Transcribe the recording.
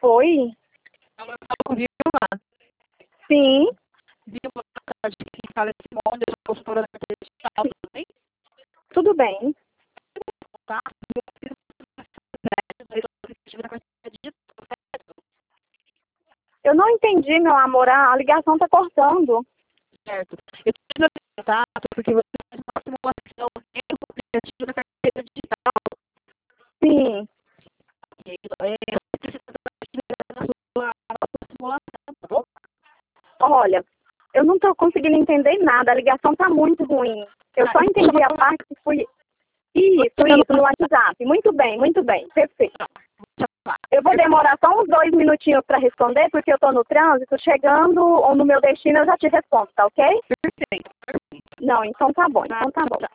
Foi? Ela estava Vilma. Sim. Vilma, que fala Simone, eu sou consultora da carteira digital, tudo bem? Tudo bem. Tá? Eu não entendi, meu amor. A ligação tá cortando. Certo. Eu preciso contato porque você faz uma simulação dentro do aplicativo da carteira digital. Sim. Eu preciso da sua simulação, tá bom? Olha, eu não tô conseguindo entender nada. A ligação tá muito ruim. Eu só entendi a parte que fui... Isso, no WhatsApp. Muito bem. Perfeito. Eu vou demorar só uns 2 minutinhos para responder, porque eu tô no trânsito. Chegando ou no meu destino, eu já te respondo, tá ok? Perfeito. Não, então tá bom.